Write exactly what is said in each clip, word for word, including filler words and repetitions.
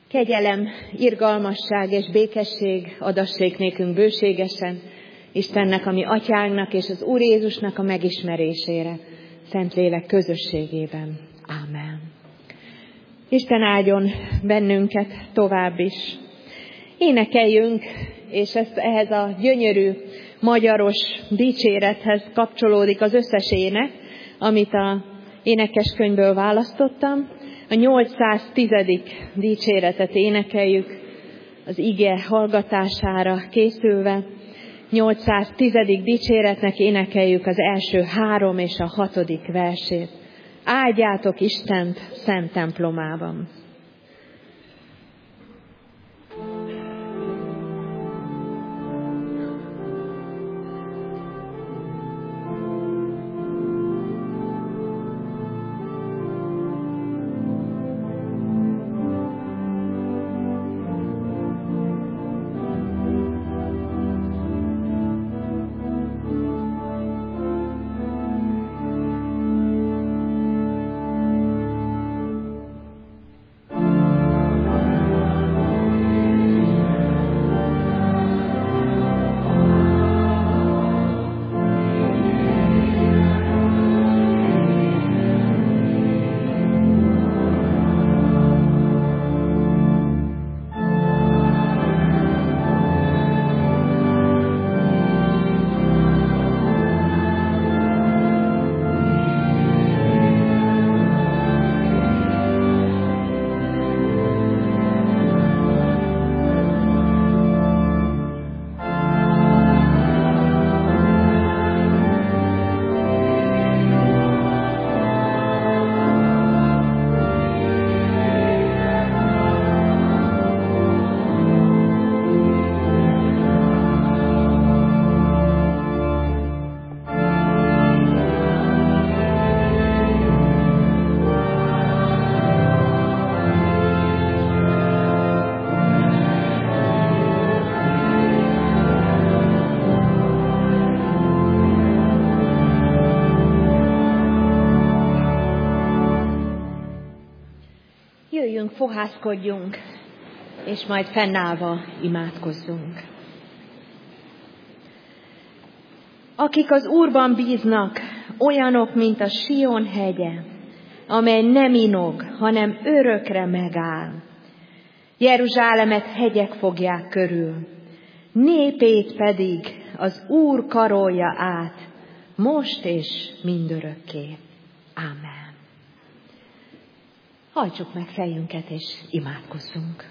Kegyelem, irgalmasság és békesség adassék nékünk bőségesen, Istennek, a mi atyánknak és az Úr Jézusnak a megismerésére, Szentlélek közösségében. Ámen. Isten áldjon bennünket tovább is. Énekeljünk, és ezt ehhez a gyönyörű, magyaros dicsérethez kapcsolódik az összes ének, amit a énekeskönyvből választottam. A nyolcszáztízedik dicséretet énekeljük az ige hallgatására készülve. nyolcszáztízedik dicséretnek énekeljük az első három és a hatodik versét. Áldjátok Istent szent templomában. Fohászkodjunk, és majd fennállva imádkozzunk. Akik az Úrban bíznak, olyanok, mint a Sion hegye, amely nem inog, hanem örökre megáll. Jeruzsálemet hegyek fogják körül, népét pedig az Úr karolja át, most és mindörökké. Ámen. Hajtsuk meg fejünket, és imádkozzunk.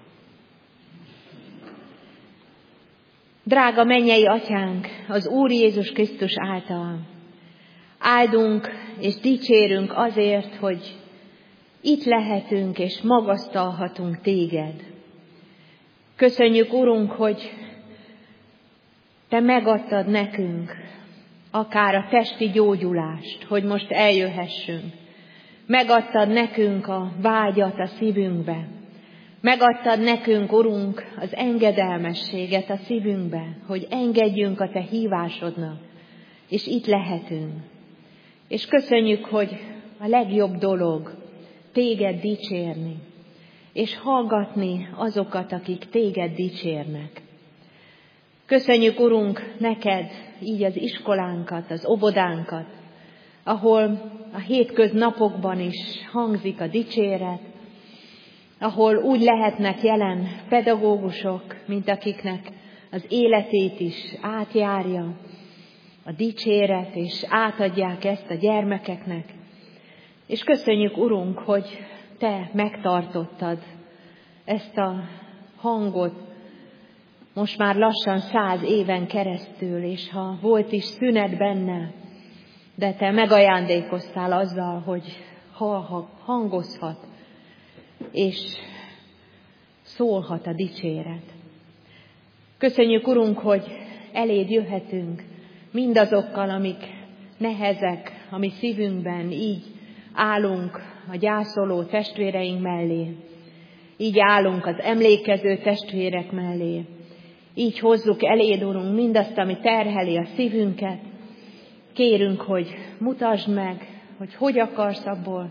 Drága mennyei Atyánk, az Úr Jézus Krisztus által áldunk és dicsérünk azért, hogy itt lehetünk és magasztalhatunk Téged. Köszönjük, Urunk, hogy Te megadtad nekünk akár a testi gyógyulást, hogy most eljöhessünk. Megadtad nekünk a vágyat a szívünkbe. Megadtad nekünk, Urunk, az engedelmességet a szívünkbe, hogy engedjünk a Te hívásodnak, és itt lehetünk. És köszönjük, hogy a legjobb dolog Téged dicsérni, és hallgatni azokat, akik Téged dicsérnek. Köszönjük, Urunk, neked így az iskolánkat, az óvodánkat, ahol a hétköznapokban is hangzik a dicséret, ahol úgy lehetnek jelen pedagógusok, mint akiknek az életét is átjárja a dicséret, és átadják ezt a gyermekeknek. És köszönjük, Urunk, hogy Te megtartottad ezt a hangot most már lassan száz éven keresztül, és ha volt is szünet benne, de Te megajándékoztál azzal, hogy hangozhat, és szólhat a dicséret. Köszönjük, Urunk, hogy eléd jöhetünk mindazokkal, amik nehezek a mi szívünkben, így állunk a gyászoló testvéreink mellé, így állunk az emlékező testvérek mellé, így hozzuk eléd, Urunk, mindazt, ami terheli a szívünket. Kérünk, hogy mutasd meg, hogy hogy akarsz abból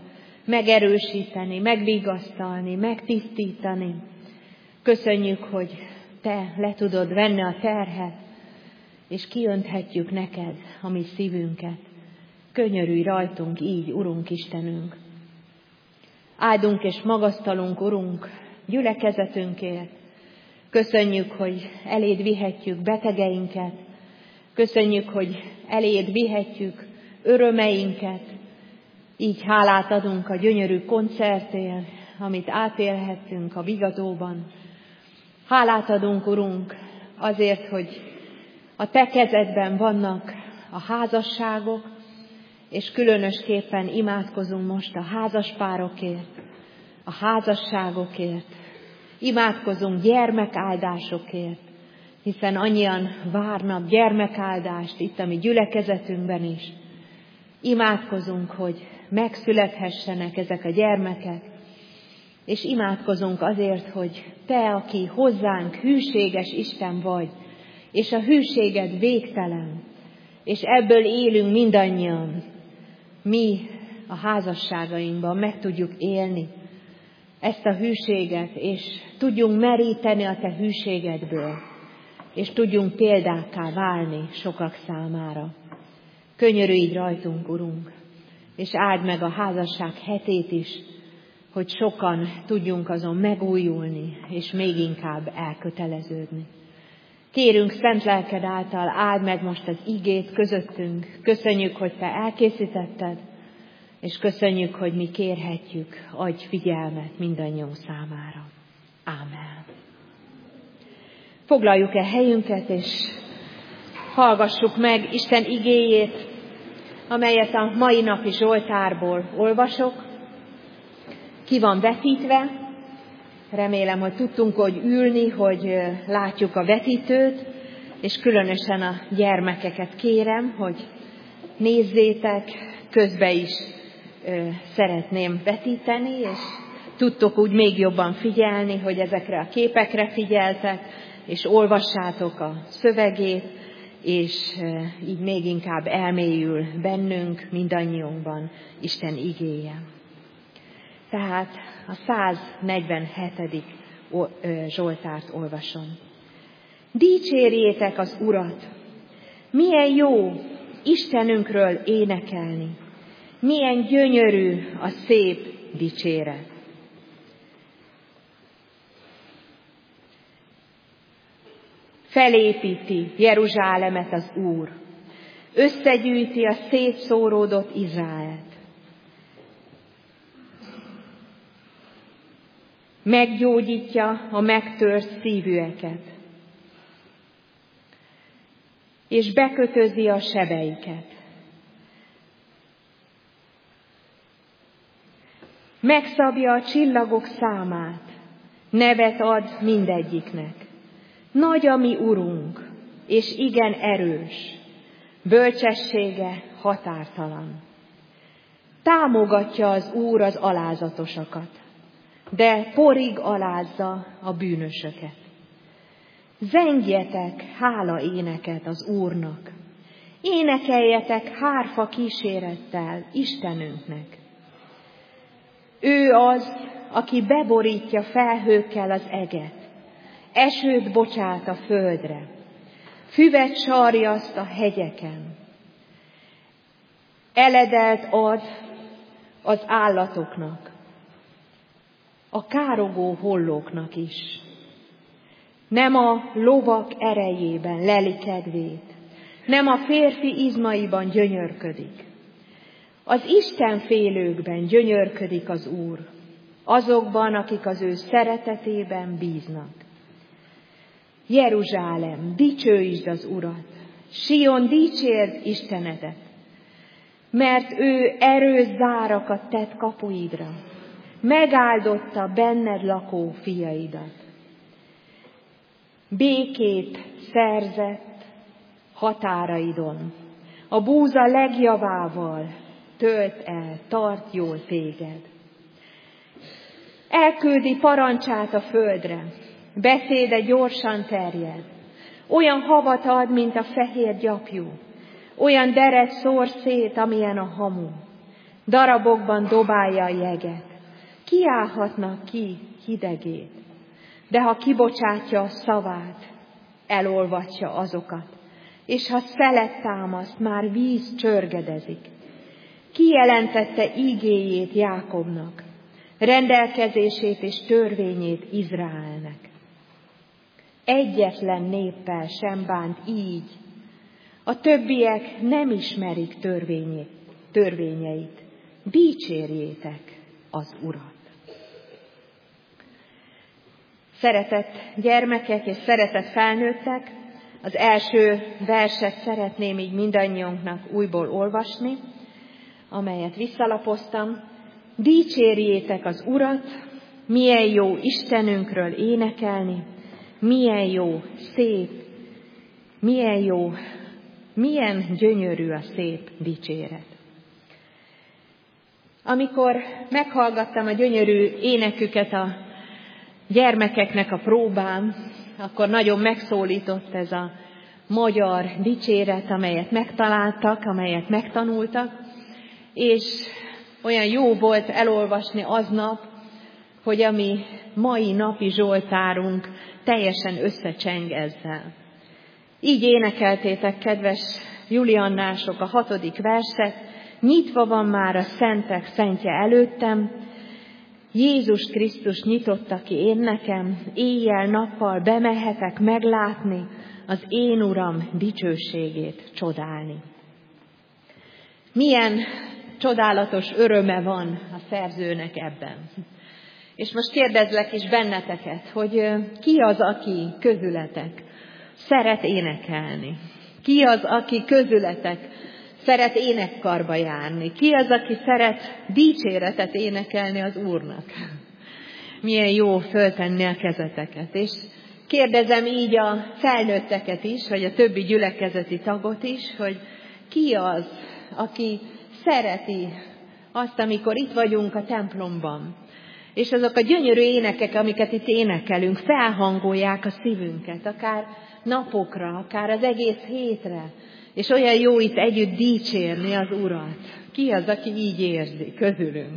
megerősíteni, megvigasztalni, megtisztítani. Köszönjük, hogy Te le tudod venni a terhet, és kiönthetjük neked a mi szívünket. Könyörülj rajtunk így, Urunk Istenünk. Áldunk és magasztalunk, Urunk, gyülekezetünkért. Köszönjük, hogy eléd vihetjük betegeinket. Köszönjük, hogy eléd vihetjük örömeinket. Így hálát adunk a gyönyörű koncertért, amit átélhettünk a Vigadóban. Hálát adunk, Urunk, azért, hogy a Te kezedben vannak a házasságok, és különösképpen imádkozunk most a házaspárokért, a házasságokért. Imádkozunk gyermekáldásokért, hiszen annyian várnak gyermekáldást itt a mi gyülekezetünkben is. Imádkozunk, hogy megszülethessenek ezek a gyermekek, és imádkozunk azért, hogy Te, aki hozzánk hűséges Isten vagy, és a hűséged végtelen, és ebből élünk mindannyian, mi a házasságainkban meg tudjuk élni ezt a hűséget, és tudjunk meríteni a Te hűségedből, és tudjunk példákká válni sokak számára. Könyörülj így rajtunk, Urunk, és áld meg a házasság hetét is, hogy sokan tudjunk azon megújulni, és még inkább elköteleződni. Kérünk szent lelked által, áld meg most az igét közöttünk. Köszönjük, hogy Te elkészítetted, és köszönjük, hogy mi kérhetjük, adj figyelmet mindannyiunk számára. Ámen. Foglaljuk el helyünket, és hallgassuk meg Isten igéjét, amelyet a mai napi Zsoltárból olvasok. Ki van vetítve? Remélem, hogy tudtunk, hogy ülni, hogy látjuk a vetítőt, és különösen a gyermekeket kérem, hogy nézzétek, közben is ö, szeretném vetíteni, és tudtok úgy még jobban figyelni, hogy ezekre a képekre figyeltek, és olvassátok a szövegét, és ö, így még inkább elmélyül bennünk, mindannyiunkban Isten igéje. Tehát a száznegyvenhetedik Zsoltárt olvasom. Dicsérjétek az Urat! Milyen jó Istenünkről énekelni! Milyen gyönyörű a szép dicséret! Felépíti Jeruzsálemet az Úr, összegyűjti a szétszóródott Izraelt. Meggyógyítja a megtört szívűeket, és bekötözi a sebeiket. Megszabja a csillagok számát, nevet ad mindegyiknek. Nagy a mi Urunk, és igen erős, bölcsessége határtalan. Támogatja az Úr az alázatosakat, de porig alázza a bűnösöket. Zengjetek hála éneket az Úrnak, énekeljetek hárfa kísérettel Istenünknek. Ő az, aki beborítja felhőkkel az eget, esőt bocsát a földre, füvet sarjaszt a hegyeken, eledelt ad az állatoknak, a károgó hollóknak is. Nem a lovak erejében leli kedvét, nem a férfi izmaiban gyönyörködik. Az istenfélőkben gyönyörködik az Úr, azokban, akik az ő szeretetében bíznak. Jeruzsálem, dicsőítsd az Urat, Sion, dicsérd Istenedet, mert ő erős zárakat tett kapuidra, megáldotta benned lakó fiaidat. Békét szerzett határaidon, a búza legjavával tölt el, tart jól téged. Elküldi parancsát a földre, beszéde gyorsan terjed, olyan havat ad, mint a fehér gyapjú, olyan deret szór szét, amilyen a hamu. darabokban dobálja a jeget. Kiállhatnak ki hidegét, de ha kibocsátja a szavát, elolvatja azokat, és ha szelet támaszt, már víz csörgedezik. Kijelentette ígéjét Jákobnak, rendelkezését és törvényét Izraelnek. Egyetlen néppel sem bánt így, a többiek nem ismerik törvényét, törvényeit. Dicsérjétek az Urat! Szeretett gyermekek és szeretett felnőttek, az első verset szeretném így mindannyiunknak újból olvasni, amelyet visszalapoztam. Dicsérjétek az Urat, milyen jó Istenünkről énekelni, milyen jó, szép, milyen jó, milyen gyönyörű a szép dicséret. Amikor meghallgattam a gyönyörű éneküket a gyermekeknek a próbán, akkor nagyon megszólított ez a magyar dicséret, amelyet megtaláltak, amelyet megtanultak, és olyan jó volt elolvasni aznap, hogy a mi mai napi zsoltárunk teljesen összecseng ezzel. Így énekeltétek, kedves juliannások, a hatodik verset: nyitva van már a szentek szentje előttem, Jézus Krisztus nyitotta ki én nekem, éjjel-nappal bemehetek meglátni, az én Uram dicsőségét csodálni. Milyen csodálatos öröme van a szerzőnek ebben. És most kérdezlek is benneteket, hogy ki az, aki közületek szeret énekelni? Ki az, aki közületek szeret énekkarba járni? Ki az, aki szeret dicséretet énekelni az Úrnak? Milyen jó föltenni a kezeteket. És kérdezem így a felnőtteket is, vagy a többi gyülekezeti tagot is, hogy ki az, aki szereti azt, amikor itt vagyunk a templomban, és azok a gyönyörű énekek, amiket itt énekelünk, felhangolják a szívünket, akár napokra, akár az egész hétre, és olyan jó itt együtt dicsérni az Urat. Ki az, aki így érzi közülünk?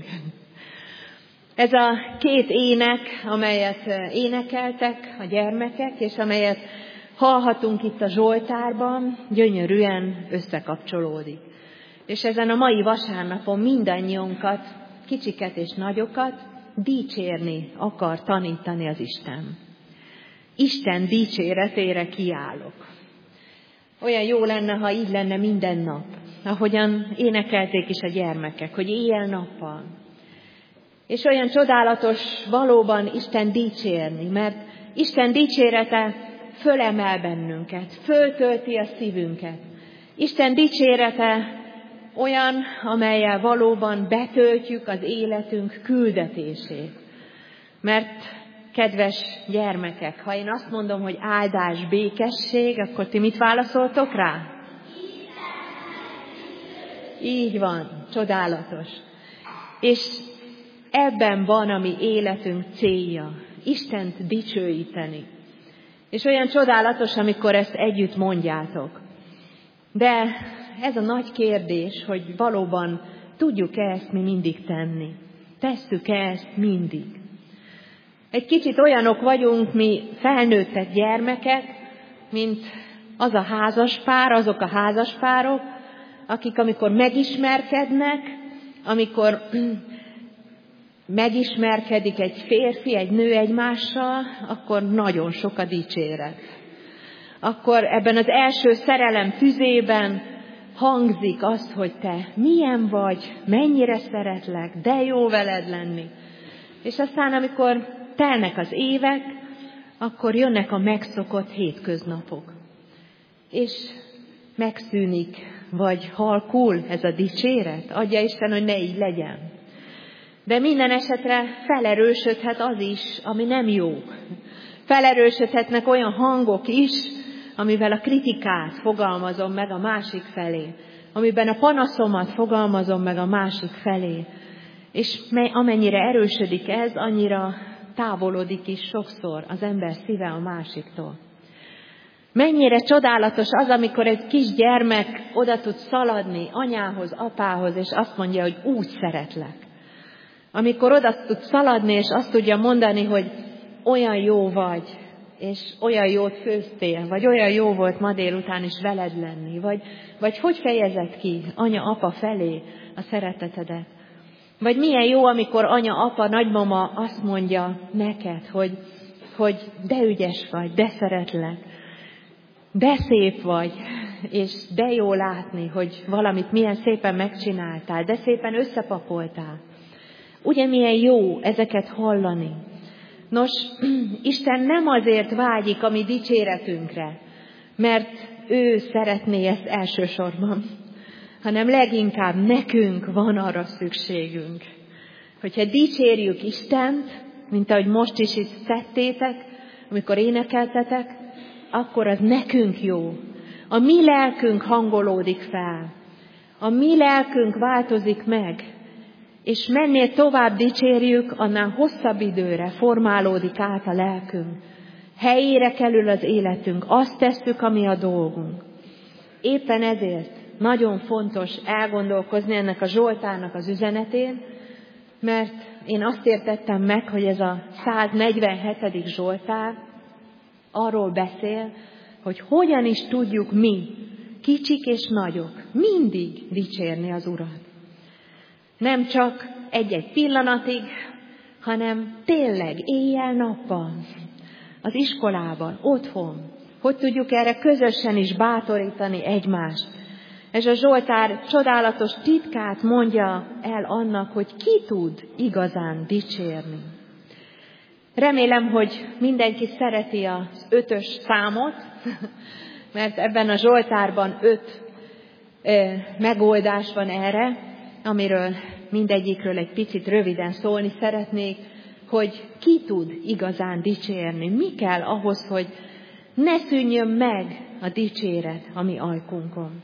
Ez a két ének, amelyet énekeltek a gyermekek, és amelyet hallhatunk itt a zsoltárban, gyönyörűen összekapcsolódik. És ezen a mai vasárnapon mindannyiunkat, kicsiket és nagyokat dicsérni akar tanítani az Isten. Isten dicséretére kiállok. Olyan jó lenne, ha így lenne minden nap, ahogyan énekelték is a gyermekek, hogy éjjel-nappal. És olyan csodálatos valóban Isten dicsérni, mert Isten dicsérete fölemel bennünket, föltölti a szívünket. Isten dicsérete olyan, amellyel valóban betöltjük az életünk küldetését. Mert, kedves gyermekek, ha én azt mondom, hogy áldás, békesség, akkor ti mit válaszoltok rá? Így van, csodálatos. És ebben van a mi életünk célja, Istent dicsőíteni. És olyan csodálatos, amikor ezt együtt mondjátok. De ez a nagy kérdés, hogy valóban tudjuk-e ezt mi mindig tenni? Tesszük-e ezt mindig? Egy kicsit olyanok vagyunk mi felnőttek gyermekek, mint az a házaspár, azok a házaspárok, akik amikor megismerkednek, amikor megismerkedik egy férfi, egy nő egymással, akkor nagyon sok a dicséret. Akkor ebben az első szerelem tüzében hangzik azt, hogy te milyen vagy, mennyire szeretlek, de jó veled lenni. És aztán, amikor telnek az évek, akkor jönnek a megszokott hétköznapok. És megszűnik, vagy halkul ez a dicséret. Adja Isten, hogy ne így legyen. De minden esetre felerősödhet az is, ami nem jó. Felerősödhetnek olyan hangok is, amivel a kritikát fogalmazom meg a másik felé, amiben a panaszomat fogalmazom meg a másik felé. És amennyire erősödik ez, annyira távolodik is sokszor az ember szíve a másiktól. Mennyire csodálatos az, amikor egy kis gyermek oda tud szaladni anyához, apához, és azt mondja, hogy úgy szeretlek. Amikor oda tud szaladni, és azt tudja mondani, hogy olyan jó vagy, és olyan jót főztél, vagy olyan jó volt ma délután is veled lenni, vagy, vagy hogy fejezed ki anya-apa felé a szeretetedet. Vagy milyen jó, amikor anya-apa, nagymama azt mondja neked, hogy, hogy de ügyes vagy, de szeretlek, de szép vagy, és de jó látni, hogy valamit milyen szépen megcsináltál, de szépen összepakoltál. Ugye milyen jó ezeket hallani. Nos, Isten nem azért vágyik a mi dicséretünkre, mert ő szeretné ezt elsősorban, hanem leginkább nekünk van arra szükségünk, hogyha dicsérjük Istent, mint ahogy most is itt tettétek, amikor énekeltetek, akkor az nekünk jó. A mi lelkünk hangolódik fel, a mi lelkünk változik meg, és mennél tovább dicsérjük, annál hosszabb időre formálódik át a lelkünk. Helyére kerül az életünk, azt tesszük, ami a dolgunk. Éppen ezért nagyon fontos elgondolkozni ennek a Zsoltárnak az üzenetén, mert én azt értettem meg, hogy ez a száznegyvenhetedik Zsoltár arról beszél, hogy hogyan is tudjuk mi, kicsik és nagyok, mindig dicsérni az Urat. Nem csak egy-egy pillanatig, hanem tényleg éjjel-nappal, az iskolában, otthon. Hogy tudjuk erre közösen is bátorítani egymást. Ez a Zsoltár csodálatos titkát mondja el annak, hogy ki tud igazán dicsérni. Remélem, hogy mindenki szereti az ötös számot, mert ebben a Zsoltárban öt ö, megoldás van erre, amiről mindegyikről egy picit röviden szólni szeretnék, hogy ki tud igazán dicsérni. Mi kell ahhoz, hogy ne szűnjön meg a dicséret a mi ajkunkon.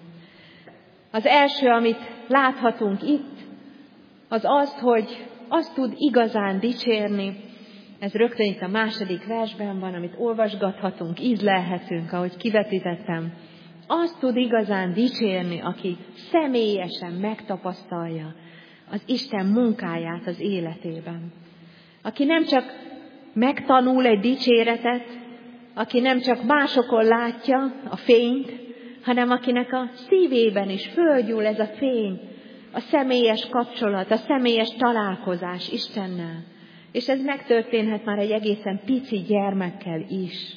Az első, amit láthatunk itt, az az, hogy azt tud igazán dicsérni, ez rögtön itt a második versben van, amit olvasgathatunk, ízlelhetünk, ahogy kivetítettem. Azt tud igazán dicsérni, aki személyesen megtapasztalja az Isten munkáját az életében. Aki nem csak megtanul egy dicséretet, aki nem csak másokon látja a fényt, hanem akinek a szívében is fölgyúl ez a fény, a személyes kapcsolat, a személyes találkozás Istennel. És ez megtörténhet már egy egészen pici gyermekkel is.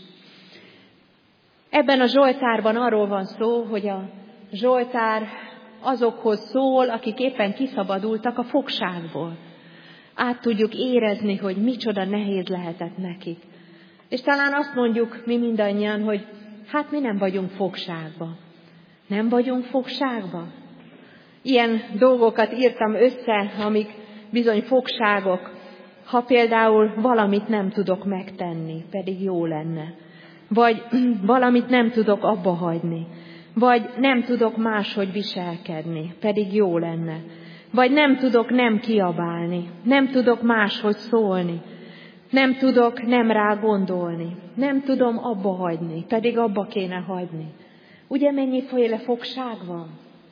Ebben a Zsoltárban arról van szó, hogy a Zsoltár azokhoz szól, akik éppen kiszabadultak a fogságból. Át tudjuk érezni, hogy micsoda nehéz lehetett nekik. És talán azt mondjuk mi mindannyian, hogy hát mi nem vagyunk fogságba. Nem vagyunk fogságba? Ilyen dolgokat írtam össze, amik bizony fogságok, ha például valamit nem tudok megtenni, pedig jó lenne. Vagy valamit nem tudok abba hagyni. Vagy nem tudok máshogy viselkedni, pedig jó lenne. Vagy nem tudok nem kiabálni, nem tudok máshogy szólni. Nem tudok nem rá gondolni, nem tudom abba hagyni, pedig abba kéne hagyni. Ugye mennyiféle fogság van?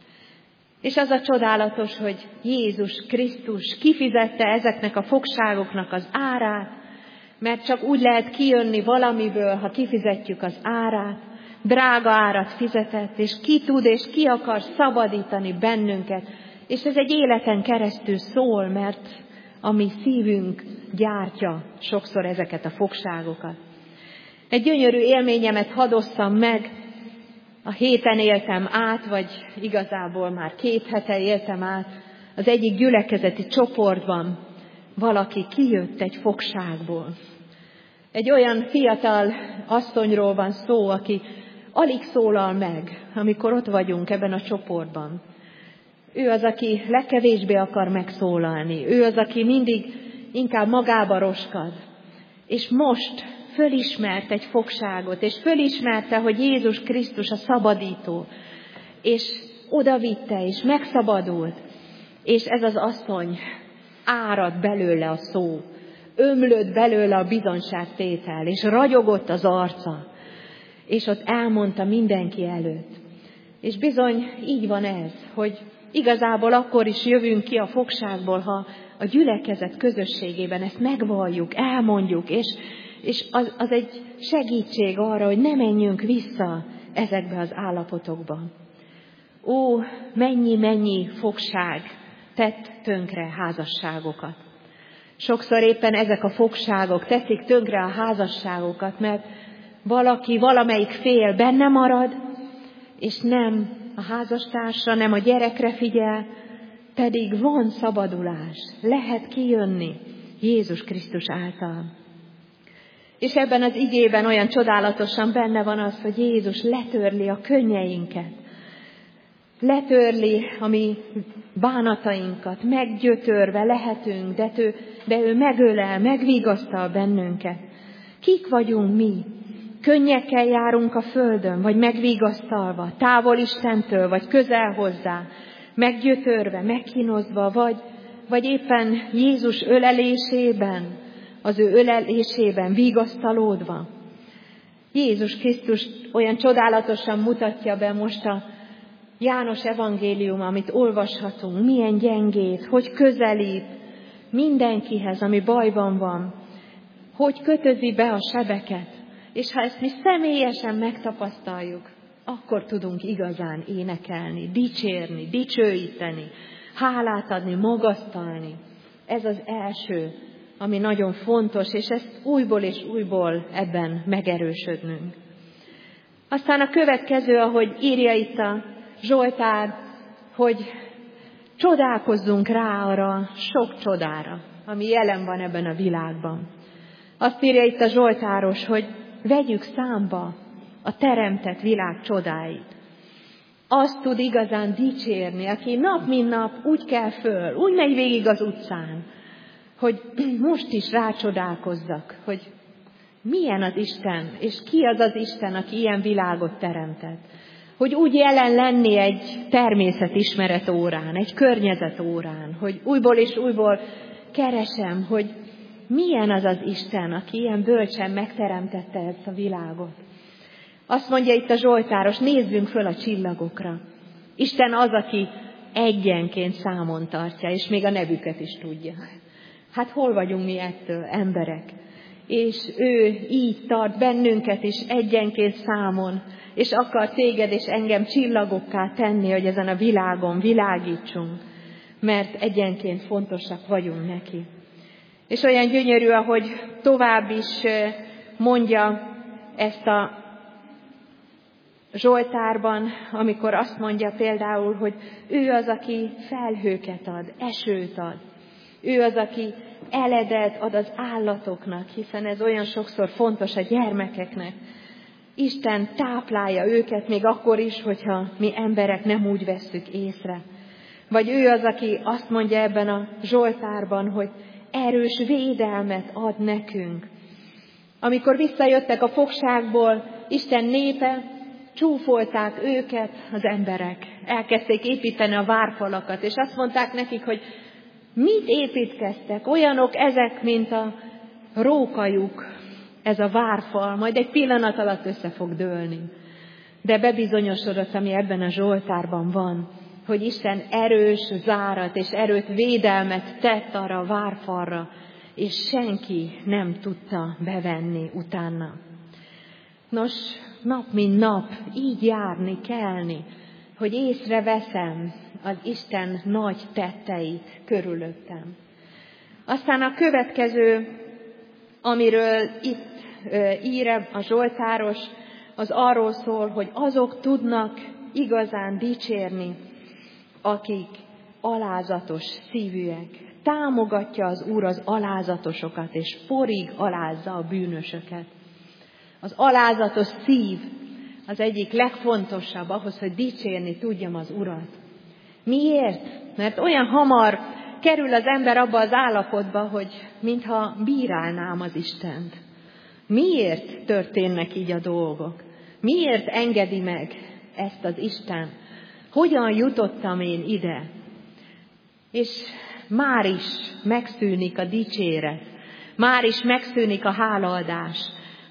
És az a csodálatos, hogy Jézus Krisztus kifizette ezeknek a fogságoknak az árát, mert csak úgy lehet kijönni valamiből, ha kifizetjük az árát, drága árat fizetett, és ki tud és ki akar szabadítani bennünket. És ez egy életen keresztül szól, mert a mi szívünk gyártja sokszor ezeket a fogságokat. Egy gyönyörű élményemet hadosszam meg, a héten éltem át, vagy igazából már két hete éltem át, az egyik gyülekezeti csoportban valaki kijött egy fogságból. Egy olyan fiatal asszonyról van szó, aki alig szólal meg, amikor ott vagyunk ebben a csoportban. Ő az, aki legkevésbé akar megszólalni. Ő az, aki mindig inkább magába roskad. És most fölismert egy fogságot, és fölismerte, hogy Jézus Krisztus a szabadító. És odavitte, és megszabadult. És ez az asszony árad belőle a szó. Ömlött belőle a bizonságtétel, és ragyogott az arca. és ott elmondta mindenki előtt. És bizony így van ez, hogy igazából akkor is jövünk ki a fogságból, ha a gyülekezet közösségében ezt megvalljuk, elmondjuk, és, és az, az egy segítség arra, hogy ne menjünk vissza ezekbe az állapotokba. Ó, mennyi-mennyi fogság tett tönkre házasságokat. Sokszor éppen ezek a fogságok teszik tönkre a házasságokat, mert valaki, valamelyik fél benne marad, és nem a házastársra, nem a gyerekre figyel, pedig van szabadulás, lehet kijönni Jézus Krisztus által. És ebben az igében olyan csodálatosan benne van az, hogy Jézus letörli a könnyeinket, letörli a mi bánatainkat, meggyötörve lehetünk, de ő, de ő megölel, megvigasztal bennünket. Kik vagyunk mi? Könnyekkel járunk a földön, vagy megvigasztalva, távol Istentől, vagy közel hozzá, meggyötörve, megkínozva, vagy, vagy éppen Jézus ölelésében, az ő ölelésében vigasztalódva. Jézus Krisztus olyan csodálatosan mutatja be most a János evangélium, amit olvashatunk, milyen gyengét, hogy közelít mindenkihez, ami bajban van, hogy kötözi be a sebeket, és ha ezt mi személyesen megtapasztaljuk, akkor tudunk igazán énekelni, dicsérni, dicsőíteni, hálát adni, magasztalni. Ez az első, ami nagyon fontos, és ezt újból és újból ebben megerősödnünk. Aztán a következő, ahogy írja itt a Zsoltár, hogy csodálkozzunk rá arra sok csodára, ami jelen van ebben a világban. Azt írja itt a Zsoltáros, hogy vegyük számba a teremtett világ csodáit. Azt tud igazán dicsérni, aki nap mint nap úgy kell föl, úgy megy végig az utcán, hogy most is rácsodálkozzak, hogy milyen az Isten, és ki az az Isten, aki ilyen világot teremtett. Hogy úgy jelen lenni egy természetismeret órán, egy környezet órán, hogy újból és újból keresem, hogy milyen az az Isten, aki ilyen bölcsen megteremtette ezt a világot. Azt mondja itt a Zsoltáros, nézzünk föl a csillagokra. Isten az, aki egyenként számon tartja, és még a nevüket is tudja. Hát hol vagyunk mi ettől, emberek? És ő így tart bennünket is egyenként számon, és akar téged és engem csillagokká tenni, hogy ezen a világon világítsunk, mert egyenként fontosak vagyunk neki. És olyan gyönyörű, ahogy tovább is mondja ezt a Zsoltárban, amikor azt mondja például, hogy ő az, aki felhőket ad, esőt ad. Ő az, aki eledet ad az állatoknak, hiszen ez olyan sokszor fontos a gyermekeknek. Isten táplálja őket még akkor is, hogyha mi emberek nem úgy vesszük észre. Vagy ő az, aki azt mondja ebben a Zsoltárban, hogy erős védelmet ad nekünk. Amikor visszajöttek a fogságból, Isten népe, csúfolták őket az emberek. Elkezdték építeni a várfalakat, és azt mondták nekik, hogy mit építkeztek? Olyanok ezek, mint a rókajuk, ez a várfal, majd egy pillanat alatt össze fog dőlni. De bebizonyosodott, ami ebben a Zsoltárban van, hogy Isten erős zárat és erőt, védelmet tett arra a várfalra, és senki nem tudta bevenni utána. Nos, nap mint nap így járni, kelni, hogy észreveszem az Isten nagy tetteit körülöttem. Aztán a következő, amiről itt ír a Zsoltáros, az arról szól, hogy azok tudnak igazán dicsérni, akik alázatos szívűek. Támogatja az Úr az alázatosokat, és porig alázza a bűnösöket. Az alázatos szív az egyik legfontosabb ahhoz, hogy dicsérni tudjam az Urat. Miért? Mert olyan hamar kerül az ember abba az állapotba, hogy mintha bírálnám az Istent. Miért történnek így a dolgok? Miért engedi meg ezt az Isten? Hogyan jutottam én ide? És már is megszűnik a dicséret, már is megszűnik a hálaadás,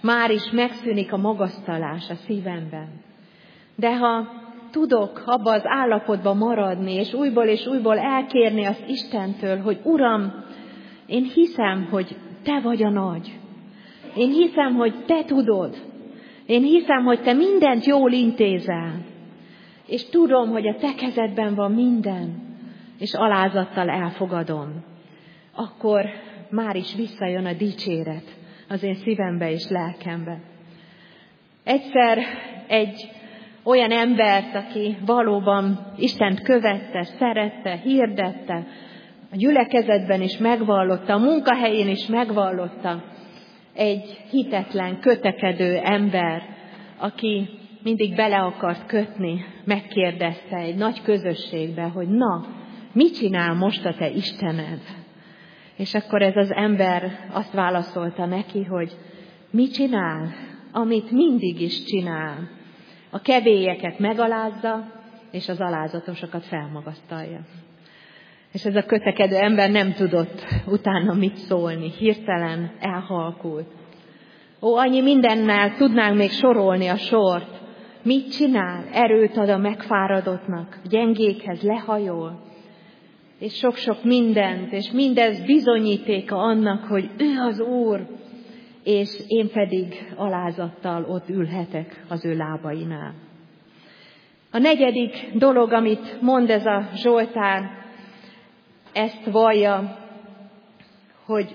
már is megszűnik a magasztalás a szívemben. De ha tudok abba az állapotba maradni, és újból és újból elkérni azt Istentől, hogy Uram, én hiszem, hogy Te vagy a nagy. Én hiszem, hogy Te tudod. Én hiszem, hogy Te mindent jól intézel. És tudom, hogy a Te kezedben van minden, és alázattal elfogadom. Akkor már is visszajön a dicséret az én szívembe és lelkembe. Egyszer egy olyan embert, aki valóban Istent követte, szerette, hirdette, a gyülekezetben is megvallotta, a munkahelyén is megvallotta, egy hitetlen, kötekedő ember, aki mindig bele akart kötni, megkérdezte egy nagy közösségbe, hogy na, mit csinál most a te Istened? És akkor ez az ember azt válaszolta neki, hogy mit csinál, amit mindig is csinál. A kevélyeket megalázza, és az alázatosokat felmagasztalja. És ez a kötekedő ember nem tudott utána mit szólni, hirtelen elhalkult. Ó, annyi mindennel tudnánk még sorolni a sort. Mit csinál? Erőt ad a megfáradottnak, gyengékhez lehajol. És sok-sok mindent, és mindez bizonyítéka annak, hogy ő az Úr, és én pedig alázattal ott ülhetek az ő lábainál. A negyedik dolog, amit mond ez a Zsoltár, ezt vallja, hogy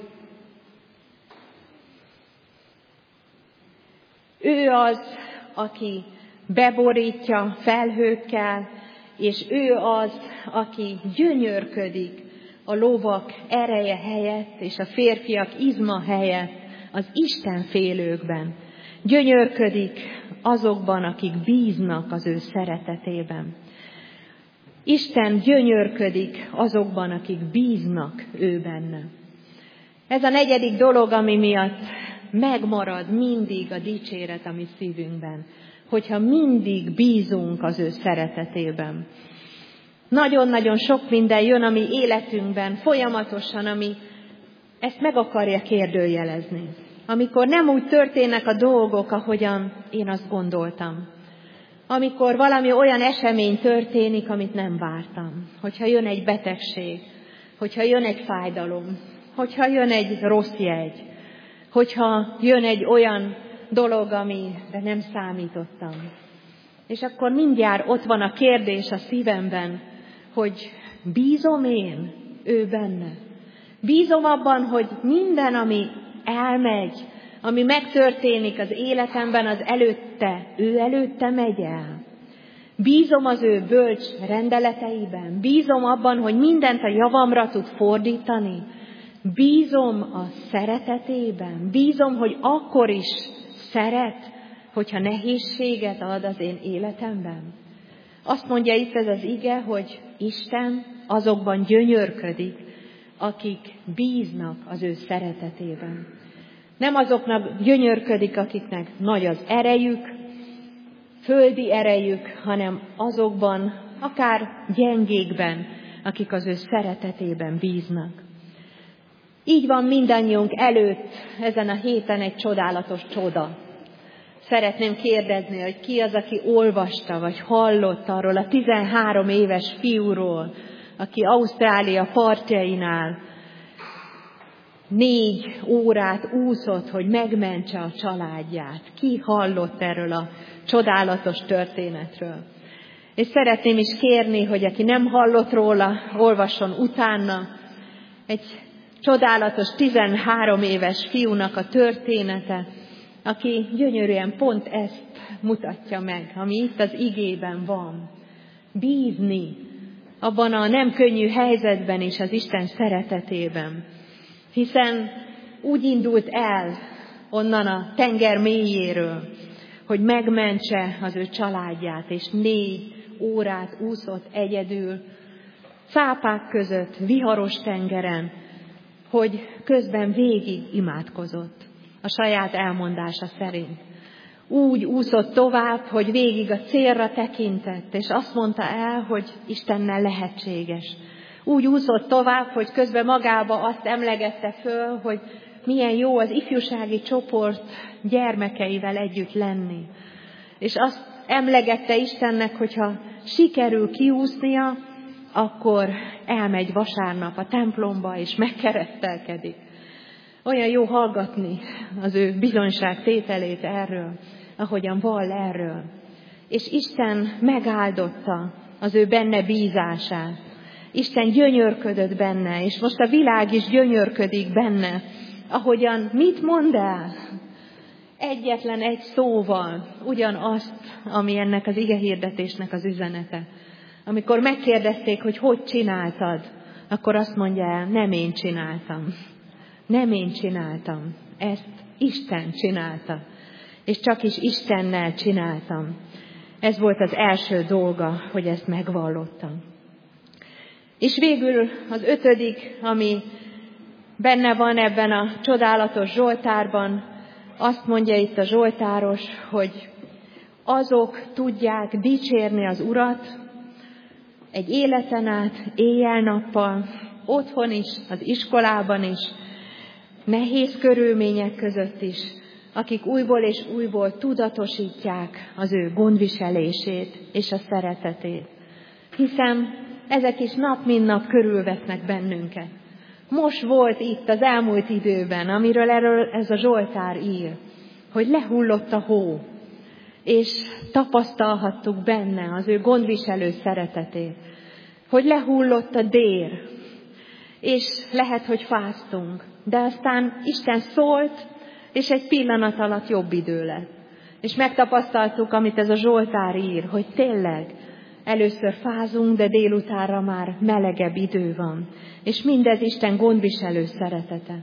ő az, aki beborítja felhőkkel, és ő az, aki gyönyörködik a lovak ereje helyett, és a férfiak izma helyett az Istenfélőkben. Gyönyörködik azokban, akik bíznak az ő szeretetében. Isten gyönyörködik azokban, akik bíznak ő benne. Ez a negyedik dolog, ami miatt megmarad mindig a dicséret a mi szívünkben, hogyha mindig bízunk az ő szeretetében. Nagyon-nagyon sok minden jön a mi életünkben folyamatosan, ami ezt meg akarja kérdőjelezni. Amikor nem úgy történnek a dolgok, ahogyan én azt gondoltam. Amikor valami olyan esemény történik, amit nem vártam. Hogyha jön egy betegség, hogyha jön egy fájdalom, hogyha jön egy rossz jegy, hogyha jön egy olyan dolog, amire nem számítottam. És akkor mindjárt ott van a kérdés a szívemben, hogy bízom én ő benne. Bízom abban, hogy minden, ami elmegy, ami megtörténik az életemben, az előtte, ő előtte megy el. Bízom az ő bölcs rendeleteiben. Bízom abban, hogy mindent a javamra tud fordítani. Bízom a szeretetében. Bízom, hogy akkor is szeret, hogyha nehézséget ad az én életemben. Azt mondja itt ez az ige, hogy Isten azokban gyönyörködik, akik bíznak az ő szeretetében. Nem azoknak gyönyörködik, akiknek nagy az erejük, földi erejük, hanem azokban, akár gyengékben, akik az ő szeretetében bíznak. Így van mindannyiunk előtt ezen a héten egy csodálatos csoda. Szeretném kérdezni, hogy ki az, aki olvasta, vagy hallott arról a tizenhárom éves fiúról, aki Ausztrália partjainál négy órát úszott, hogy megmentse a családját. Ki hallott erről a csodálatos történetről? És szeretném is kérni, hogy aki nem hallott róla, olvasson utána. Egy csodálatos tizenhárom éves fiúnak a története, aki gyönyörűen pont ezt mutatja meg, ami itt az igében van. Bízni abban a nem könnyű helyzetben is az Isten szeretetében. Hiszen úgy indult el onnan a tenger mélyéről, hogy megmentse az ő családját, és négy órát úszott egyedül, cápák között, viharos tengeren, hogy közben végig imádkozott, a saját elmondása szerint. Úgy úszott tovább, hogy végig a célra tekintett, és azt mondta el, hogy Istennel lehetséges. Úgy úszott tovább, hogy közben magába azt emlegette föl, hogy milyen jó az ifjúsági csoport gyermekeivel együtt lenni. És azt emlegette Istennek, hogyha sikerül kiúsznia, akkor elmegy vasárnap a templomba, és megkeresztelkedik. Olyan jó hallgatni az ő bizonyságtételét erről, ahogyan vall erről. És Isten megáldotta az ő benne bízását. Isten gyönyörködött benne, és most a világ is gyönyörködik benne, ahogyan mit mond el? Egyetlen egy szóval ugyanazt, ami ennek az igehirdetésnek az üzenete. Amikor megkérdezték, hogy hogy csináltad, akkor azt mondja el, nem én csináltam. Nem én csináltam. Ezt Isten csinálta. És csak is Istennel csináltam. Ez volt az első dolga, hogy ezt megvallottam. És végül az ötödik, ami benne van ebben a csodálatos Zsoltárban, azt mondja itt a Zsoltáros, hogy azok tudják dicsérni az Urat egy életen át, éjjel-nappal, otthon is, az iskolában is, nehéz körülmények között is, akik újból és újból tudatosítják az ő gondviselését és a szeretetét. Hiszen ezek is nap mint nap körülvesznek bennünket. Most volt itt az elmúlt időben, amiről erről ez a Zsoltár ír, hogy lehullott a hó, és tapasztalhattuk benne az ő gondviselő szeretetét, hogy lehullott a dér, és lehet, hogy fáztunk, de aztán Isten szólt, és egy pillanat alatt jobb idő lett. És megtapasztaltuk, amit ez a Zsoltár ír, hogy tényleg először fázunk, de délutánra már melegebb idő van. És mindez Isten gondviselő szeretete.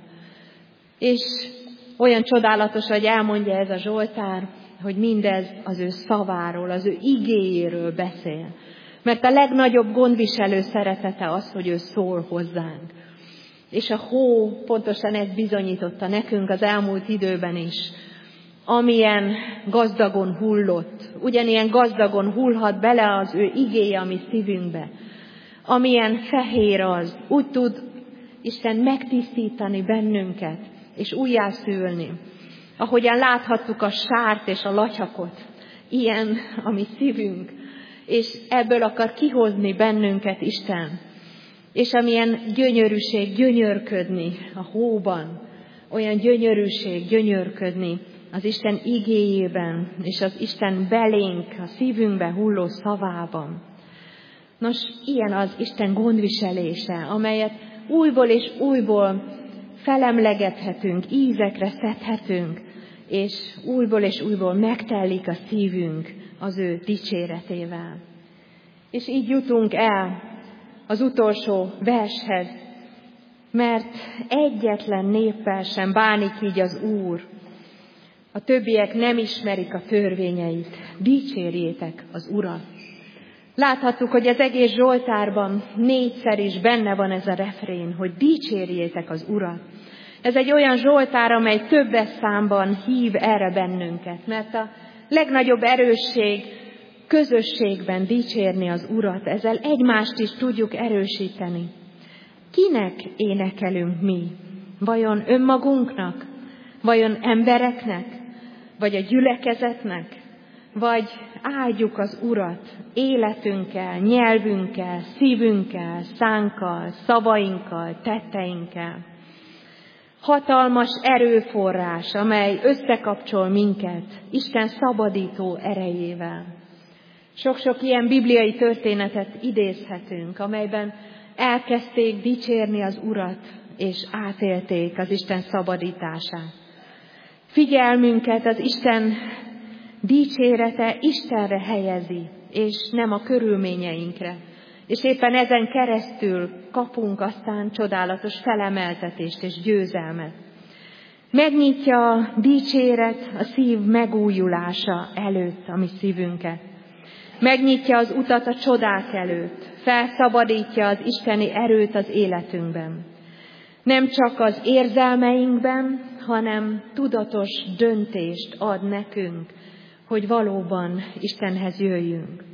És olyan csodálatos, hogy elmondja ez a Zsoltár, hogy mindez az ő szaváról, az ő igéjéről beszél. Mert a legnagyobb gondviselő szeretete az, hogy ő szól hozzánk. És a hó pontosan ezt bizonyította nekünk az elmúlt időben is. Amilyen gazdagon hullott, ugyanilyen gazdagon hullhat bele az ő igéje a mi szívünkbe. Amilyen fehér az, úgy tud Isten megtisztítani bennünket, és újjászülni. Ahogyan láthattuk a sárt és a latyakot, ilyen a mi szívünk, és ebből akar kihozni bennünket Isten. És amilyen gyönyörűség gyönyörködni a hóban, olyan gyönyörűség gyönyörködni az Isten igéjében, és az Isten belénk, a szívünkbe hulló szavában. Nos, ilyen az Isten gondviselése, amelyet újból és újból felemlegethetünk, ízekre szedhetünk, és újból és újból megtellik a szívünk az ő dicséretével. És így jutunk el az utolsó vershez, mert egyetlen néppel sem bánik így az Úr. A többiek nem ismerik a törvényeit, dicsérjétek az Urat. Láthattuk, hogy az egész Zsoltárban négyszer is benne van ez a refrén, hogy dicsérjétek az Urat. Ez egy olyan Zsoltár, amely többes számban hív erre bennünket, mert a legnagyobb erősség közösségben dicsérni az Urat, ezzel egymást is tudjuk erősíteni. Kinek énekelünk mi? Vajon önmagunknak? Vajon embereknek? Vagy a gyülekezetnek? Vagy áldjuk az Urat életünkkel, nyelvünkkel, szívünkkel, szánkkal, szavainkkal, tetteinkkel? Hatalmas erőforrás, amely összekapcsol minket Isten szabadító erejével. Sok-sok ilyen bibliai történetet idézhetünk, amelyben elkezdték dicsérni az Urat, és átélték az Isten szabadítását. Figyelmünket az Isten dicsérete Istenre helyezi, és nem a körülményeinkre. És éppen ezen keresztül kapunk aztán csodálatos felemeltetést és győzelmet. Megnyitja a dicséret a szív megújulása előtt a mi szívünket. Megnyitja az utat a csodák előtt, felszabadítja az isteni erőt az életünkben. Nem csak az érzelmeinkben, hanem tudatos döntést ad nekünk, hogy valóban Istenhez jöjjünk.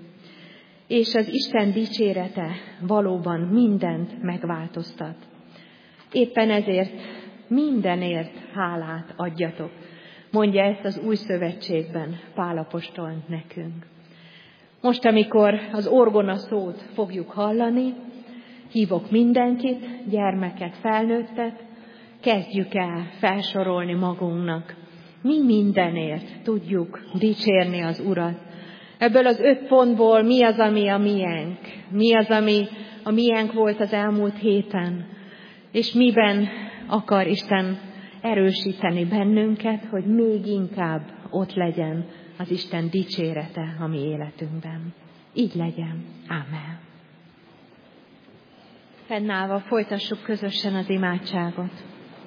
És az Isten dicsérete valóban mindent megváltoztat. Éppen ezért mindenért hálát adjatok. Mondja ezt az új szövetségben Pál apostol nekünk. Most, amikor az orgona szót fogjuk hallani, hívok mindenkit, gyermeket, felnőttet, kezdjük el felsorolni magunknak. Mi mindenért tudjuk dicsérni az Urat. Ebből az öt pontból mi az, ami a miénk? Mi az, ami a miénk volt az elmúlt héten? És miben akar Isten erősíteni bennünket, hogy még inkább ott legyen az Isten dicsérete a mi életünkben. Így legyen. Ámen. Fennállva folytassuk közösen az imádságot.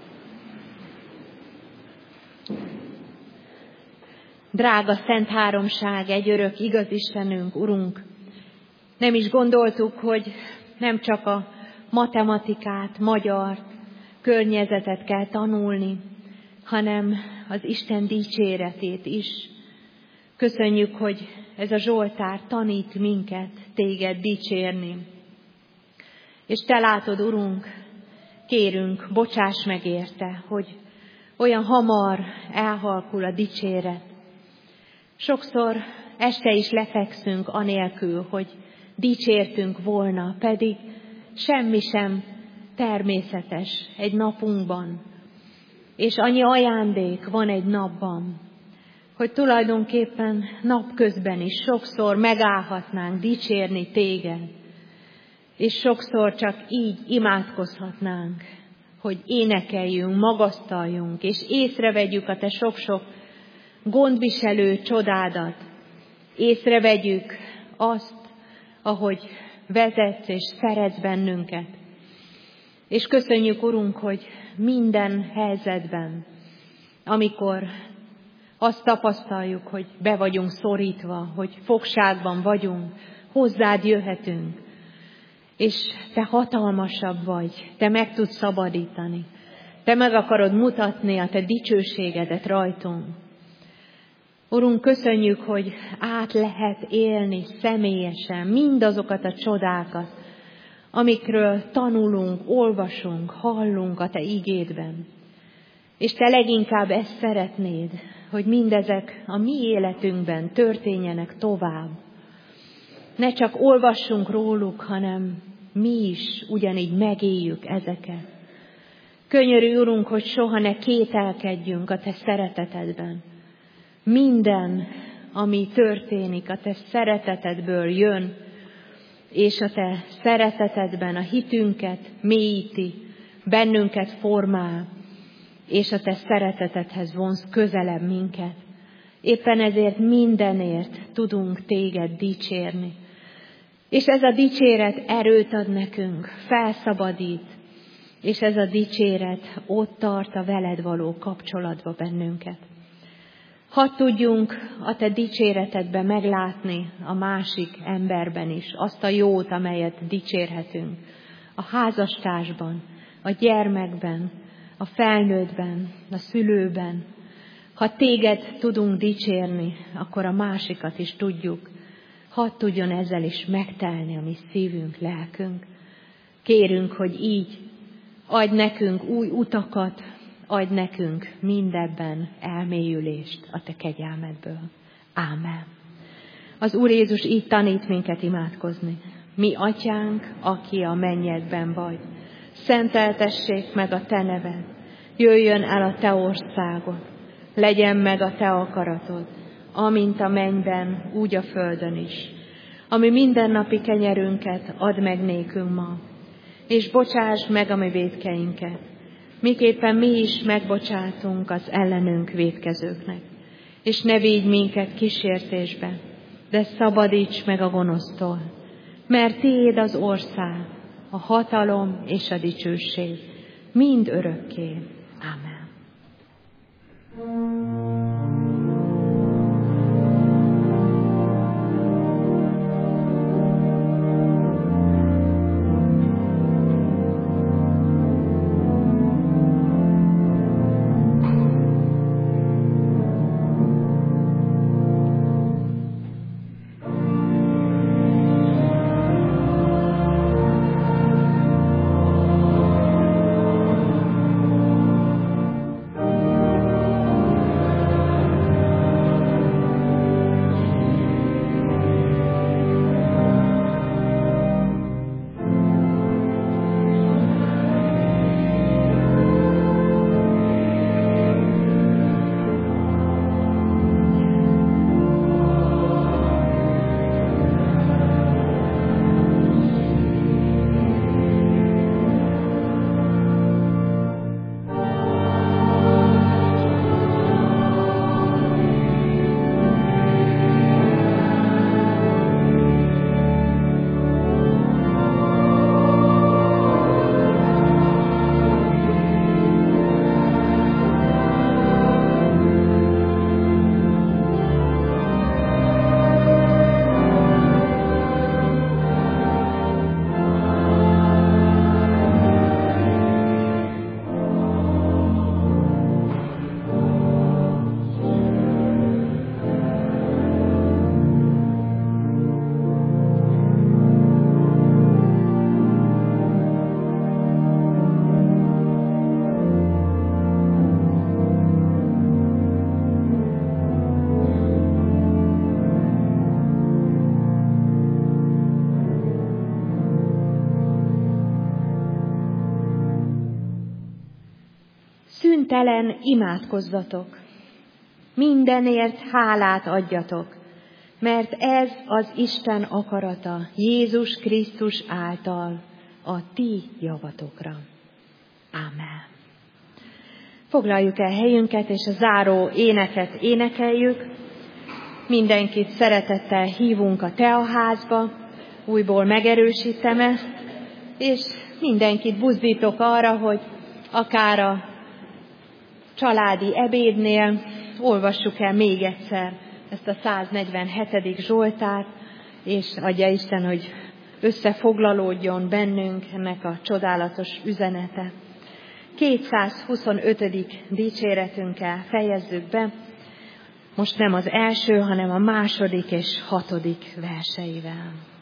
Drága Szent Háromság, egy örök igaz Istenünk, Urunk, nem is gondoltuk, hogy nem csak a matematikát, magyart, környezetet kell tanulni, hanem az Isten dicséretét is. Köszönjük, hogy ez a Zsoltár tanít minket téged dicsérni. És te látod, Urunk, kérünk, bocsáss meg érte, hogy olyan hamar elhalkul a dicséret. Sokszor este is lefekszünk anélkül, hogy dicsértünk volna, pedig semmi sem természetes egy napunkban. És annyi ajándék van egy napban, hogy tulajdonképpen napközben is sokszor megállhatnánk dicsérni téged, és sokszor csak így imádkozhatnánk, hogy énekeljünk, magasztaljunk, és észrevegyük a te sok-sok gondviselő csodádat. Észrevegyük azt, ahogy vezetsz és szeretsz bennünket. És köszönjük, Urunk, hogy minden helyzetben, amikor azt tapasztaljuk, hogy be vagyunk szorítva, hogy fogságban vagyunk, hozzád jöhetünk, és te hatalmasabb vagy, te meg tudsz szabadítani, te meg akarod mutatni a te dicsőségedet rajtunk. Urunk, köszönjük, hogy át lehet élni személyesen mindazokat a csodákat, amikről tanulunk, olvasunk, hallunk a te igédben. És te leginkább ezt szeretnéd, hogy mindezek a mi életünkben történjenek tovább. Ne csak olvassunk róluk, hanem mi is ugyanígy megéljük ezeket. Könyörű, Urunk, hogy soha ne kételkedjünk a te szeretetedben. Minden, ami történik, a te szeretetedből jön, és a te szeretetedben a hitünket mélyíti, bennünket formál, és a te szeretetedhez vonz közelebb minket. Éppen ezért mindenért tudunk téged dicsérni. És ez a dicséret erőt ad nekünk, felszabadít, és ez a dicséret ott tart a veled való kapcsolatba bennünket. Hadd tudjunk a te dicséretedbe meglátni a másik emberben is azt a jót, amelyet dicsérhetünk. A házastársban, a gyermekben, a felnőttben, a szülőben. Ha téged tudunk dicsérni, akkor a másikat is tudjuk. Hadd tudjon ezzel is megtelni a mi szívünk, lelkünk. Kérünk, hogy így adj nekünk új utakat, adj nekünk mindebben elmélyülést a te kegyelmedből. Ámen. Az Úr Jézus így tanít minket imádkozni. Mi atyánk, aki a mennyekben vagy, szenteltessék meg a te neved, jöjjön el a te országod, legyen meg a te akaratod, amint a mennyben, úgy a földön is. Ami mindennapi kenyerünket add meg nékünk ma, és bocsáss meg a mi vétkeinket, miképpen mi is megbocsátunk az ellenünk vétkezőknek. És ne védj minket kísértésbe, de szabadíts meg a gonosztól, mert tiéd az ország, a hatalom és a dicsőség, mind örökké. Ámen. szüntelen imádkozzatok. Mindenért hálát adjatok, mert ez az Isten akarata Jézus Krisztus által a ti javatokra. Ámen. Foglaljuk el helyünket, és a záró éneket énekeljük. Mindenkit szeretettel hívunk a teaházba, újból megerősítem ezt, és mindenkit buzdítok arra, hogy akár a családi ebédnél olvassuk el még egyszer ezt a száznegyvenhetedik Zsoltárt, és adja Isten, hogy összefoglalódjon bennünk ennek a csodálatos üzenete. kétszázhuszonötödik dicséretünkkel fejezzük be, most nem az első, hanem a második és hatodik verseivel.